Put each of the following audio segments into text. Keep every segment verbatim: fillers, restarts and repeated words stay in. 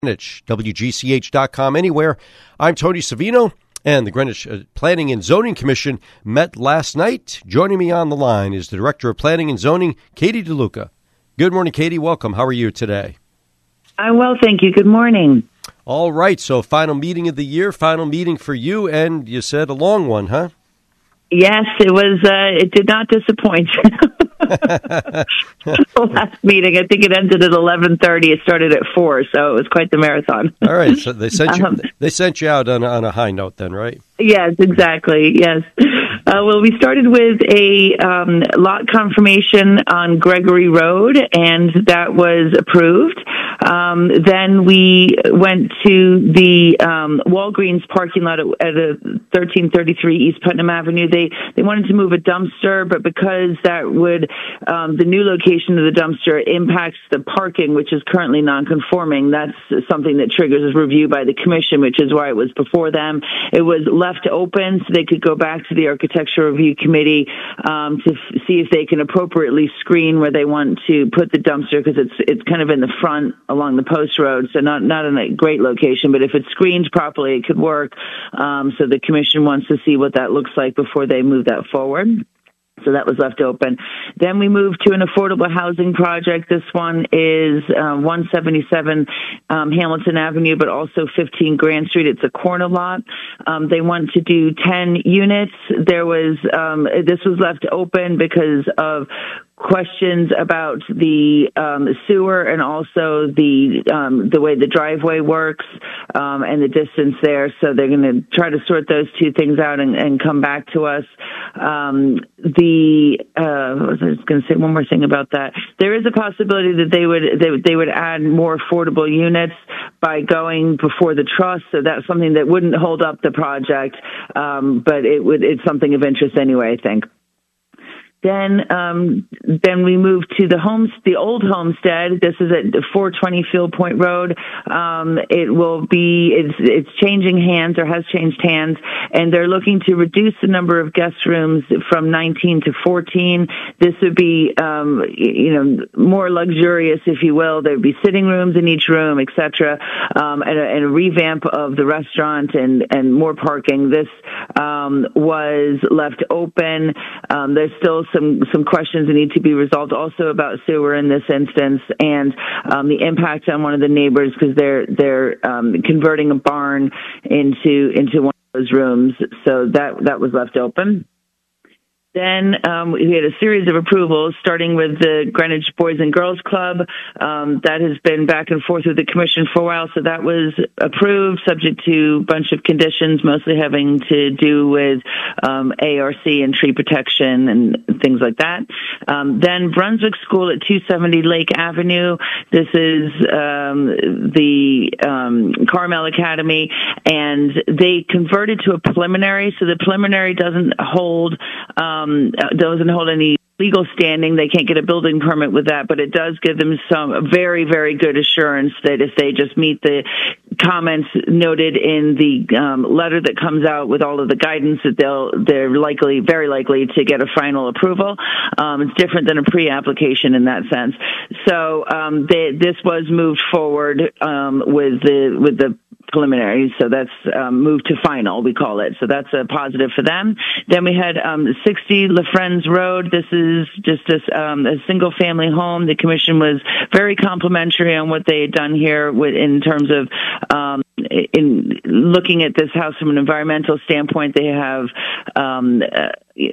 Greenwich, W G C H dot com, anywhere. I'm Tony Savino, and the Greenwich Planning and Zoning Commission met last night. Joining me on the line is the Director of Planning and Zoning, Katie DeLuca. Good morning, Katie. Welcome. How are you today? I'm well, thank you. Good morning. All right. So final meeting of the year, final meeting for you, and you said a long one, huh? Yes, it was. Uh, it did not disappoint. The last meeting, I think it ended at eleven thirty. It started at four, so it was quite the marathon. All right, so they sent you. um, they sent you out on on a high note, then, right? Yes, exactly. Yes. Uh, well, we started with a um, lot confirmation on Gregory Road, and that was approved. Um, then we went to the um, Walgreens parking lot at, at a thirteen thirty-three East Putnam Avenue. They they wanted to move a dumpster, but because that would um, the new location of the dumpster impacts the parking, which is currently non-conforming, that's something that triggers a review by the commission, which is why it was before them. It was left open so they could go back to the Architecture Review Committee um, to f- see if they can appropriately screen where they want to put the dumpster, because it's it's kind of in the front along the post road, so not not in a great location, but if it's screened properly, it could work. Um, so the commission wants to see what that looks like before they move that forward. So that was left open. Then we moved to an affordable housing project. This one is uh, one seventy-seven um, Hamilton Avenue, but also fifteen Grand Street. It's a corner lot. Um, they want to do ten units. There was um, this was left open because of questions about the um, sewer and also the um, the way the driveway works um, and the distance there. So they're going to try to sort those two things out and, and come back to us. Um, the uh, what was I was going to say one more thing about that. There is a possibility that they would they, would- they would add more affordable units by going before the trust. So that's something that wouldn't hold up the project, um, but it would it's something of interest anyway, I think. Then, um, then we moved to the homes, the old homestead. This is at four twenty Field Point Road. Um, it will be, it's, it's changing hands or has changed hands, and they're looking to reduce the number of guest rooms from nineteen to fourteen. This would be, um, you know, more luxurious, if you will. There'd be sitting rooms in each room, et cetera, um, and, a, and a revamp of the restaurant and, and more parking. This, um, was left open. Um, there's still some some questions that need to be resolved also about sewer in this instance, and um, the impact on one of the neighbors, because they're they're um, converting a barn into into one of those rooms. So that that was left open. Then um, we had a series of approvals, starting with the Greenwich Boys and Girls Club. Um, that has been back and forth with the commission for a while, so that was approved, subject to a bunch of conditions, mostly having to do with um, A R C and tree protection and things like that. Um, then Brunswick School at two seventy Lake Avenue. This is um, the um, Carmel Academy, and they converted to a preliminary, so the preliminary doesn't hold um, Um, doesn't hold any legal standing. They can't get a building permit with that, but it does give them some very, very good assurance that if they just meet the comments noted in the um, letter that comes out with all of the guidance, that they'll they're likely, very likely, to get a final approval. Um, it's different than a pre-application in that sense. So um, they, this was moved forward um, with the with the preliminary, so that's um, moved to final, we call it. So that's a positive for them. Then we had um, sixty LaFrenz Road. This is just a, um, a single-family home. The commission was very complimentary on what they had done here with, in terms of um, in looking at this house from an environmental standpoint. They have um, uh,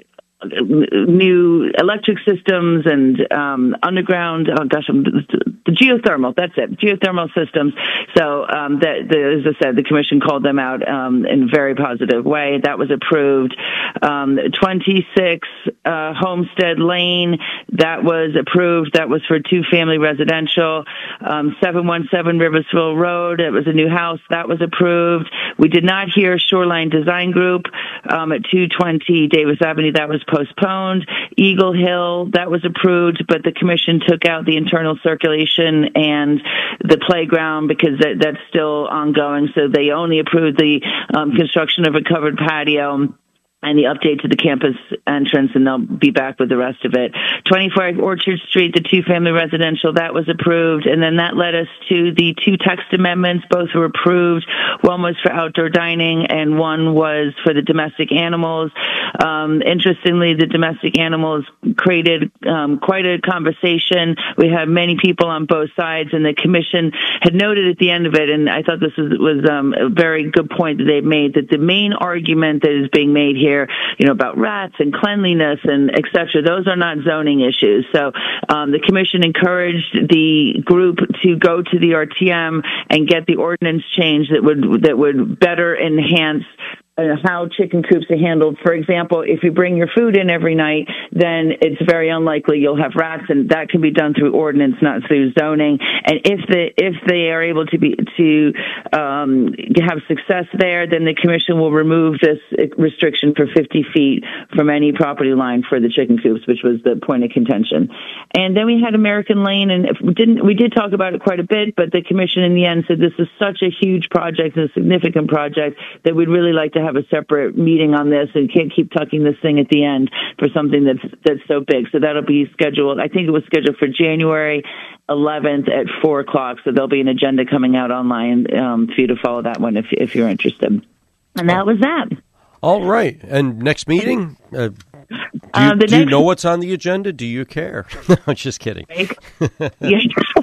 new electric systems and um, underground, oh gosh, the geothermal, that's it, geothermal systems. So um, that, the, as I said, the commission called them out um, in a very positive way. That was approved. Um, twenty-six uh, Homestead Lane, that was approved. That was for two-family residential. Um, seven one seven Riversville Road, it was a new house. That was approved. We did not hear Shoreline Design Group um, at two twenty Davis Avenue. That was postponed. Eagle Hill, that was approved, but the commission took out the internal circulation and the playground because that, that's still ongoing. So they only approved the um, construction of a covered patio and the update to the campus entrance, and they'll be back with the rest of it. twenty-four Orchard Street, the two-family residential, that was approved, and then that led us to the two text amendments. Both were approved. One was for outdoor dining, and one was for the domestic animals. Um, interestingly, the domestic animals created um, quite a conversation. We had many people on both sides, and the commission had noted at the end of it, and I thought this was, was um, a very good point that they made, that the main argument that is being made here Here, you know, about rats and cleanliness and et cetera. Those are not zoning issues. So um, the commission encouraged the group to go to the R T M and get the ordinance change that would that would better enhance uh, how chicken coops are handled. For example, if you bring your food in every night, then it's very unlikely you'll have rats, and that can be done through ordinance, not through zoning. And if the if they are able to be to um, have success there, then the commission will remove this restriction for fifty feet from any property line for the chicken coops, which was the point of contention. And then we had American Lane, and if we didn't we did talk about it quite a bit, but the commission in the end said this is such a huge project and a significant project that we'd really like to have a separate meeting on this, and can't keep tucking this thing at the end for something that's that's so big. So that'll be scheduled. I think it was scheduled for January eleventh at four o'clock. So there'll be an agenda coming out online um, for you to follow that one if if you're interested. And that was that. All right. And next meeting? Uh, do you, uh, do next... you know what's on the agenda? Do you care? No, just kidding. Yeah.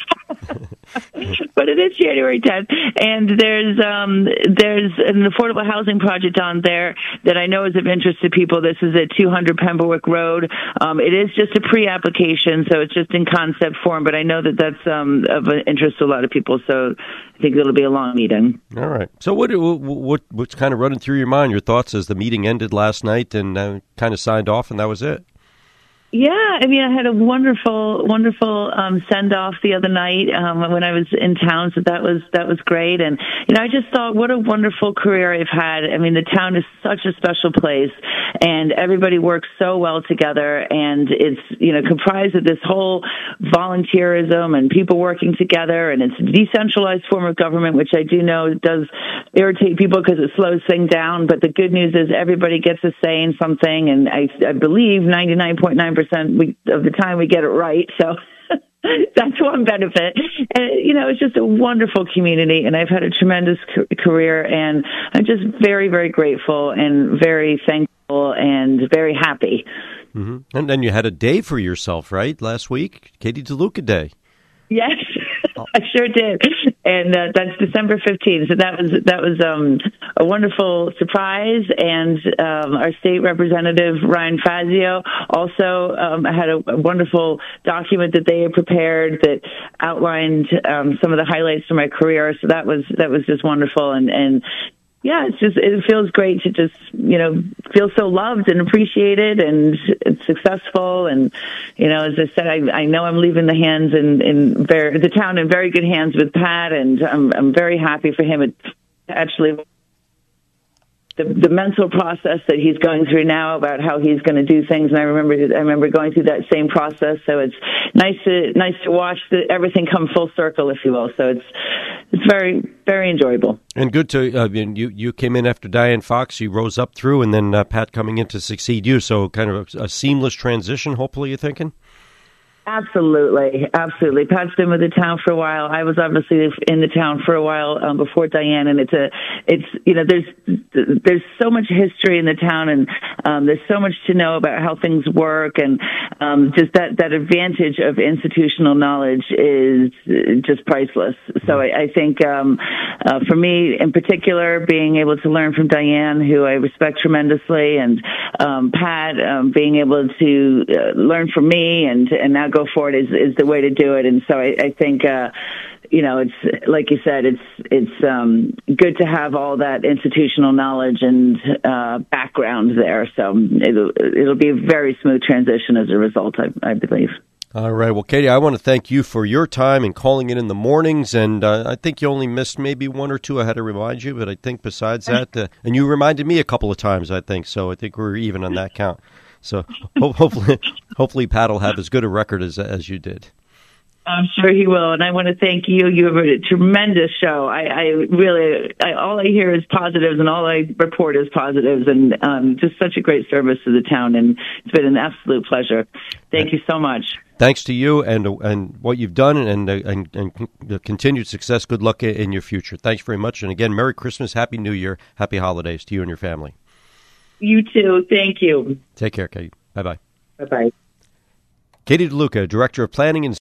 But it is January tenth, and there's um, there's an affordable housing project on there that I know is of interest to people. This is at two hundred Pembroke Road. Um, it is just a pre-application, so it's just in concept form, but I know that that's um, of interest to a lot of people, so I think it'll be a long meeting. All right. So what what what's kind of running through your mind, your thoughts as the meeting ended last night and uh, kind of signed off and that was it? Yeah, I mean, I had a wonderful, wonderful um, send off the other night um, when I was in town. So that was that was great, and you know, I just thought, what a wonderful career I've had. I mean, the town is such a special place, and everybody works so well together, and it's you know comprised of this whole volunteerism and people working together, and it's a decentralized form of government, which I do know does irritate people because it slows things down. But the good news is everybody gets a say in something, and I, I believe ninety-nine point nine percent of the time we get it right. So that's one benefit. And, you know, it's just a wonderful community, and I've had a tremendous career, and I'm just very, very grateful and very thankful and very happy. Mm-hmm. And then you had a day for yourself, right, last week? Katie DeLuca Day. Yes. I sure did, and uh, that's December fifteenth. So that was that was um, a wonderful surprise. And um, our state representative Ryan Fazio also um, had a, a wonderful document that they had prepared that outlined um, some of the highlights of my career. So that was that was just wonderful, and and. Yeah, it's just, it feels great to just, you know, feel so loved and appreciated and it's successful. And, you know, as I said, I, I know I'm leaving the hands in, in very, the town in very good hands with Pat, and I'm, I'm very happy for him. It actually, the, the mental process that he's going through now about how he's going to do things. And I remember, I remember going through that same process. So it's nice to, nice to watch the, everything come full circle, if you will. So it's, it's very, very enjoyable. And good to, I mean, you, you came in after Diane Fox, you rose up through, and then uh, Pat coming in to succeed you. So kind of a, a seamless transition, hopefully, you're thinking? Absolutely, absolutely. Pat's been with the town for a while. I was obviously in the town for a while um, before Diane, and it's a, it's you know, there's there's so much history in the town, and um, there's so much to know about how things work, and um, just that that advantage of institutional knowledge is just priceless. So I, I think um, uh, for me in particular, being able to learn from Diane, who I respect tremendously, and um, Pat um, being able to uh, learn from me, and and now go forward is, is the way to do it. And so I, I think, uh, you know, it's like you said, it's it's um, good to have all that institutional knowledge and uh, background there. So it'll, it'll be a very smooth transition as a result, I, I believe. All right. Well, Katie, I want to thank you for your time and calling in in the mornings. And uh, I think you only missed maybe one or two. I had to remind you. But I think besides that, uh, and you reminded me a couple of times, I think. So I think we're even on that count. So ho- hopefully, hopefully Pat will have as good a record as as you did. I'm sure he will, and I want to thank you. You have a tremendous show. I, I really, I, all I hear is positives, and all I report is positives, and um, just such a great service to the town, and it's been an absolute pleasure. Thank you so much. Thanks to you and and what you've done, and and, and the continued success. Good luck in your future. Thanks very much, and again, Merry Christmas, Happy New Year, Happy Holidays to you and your family. You too. Thank you. Take care, Katie. Bye bye. Bye bye. Katie DeLuca, Director of Planning and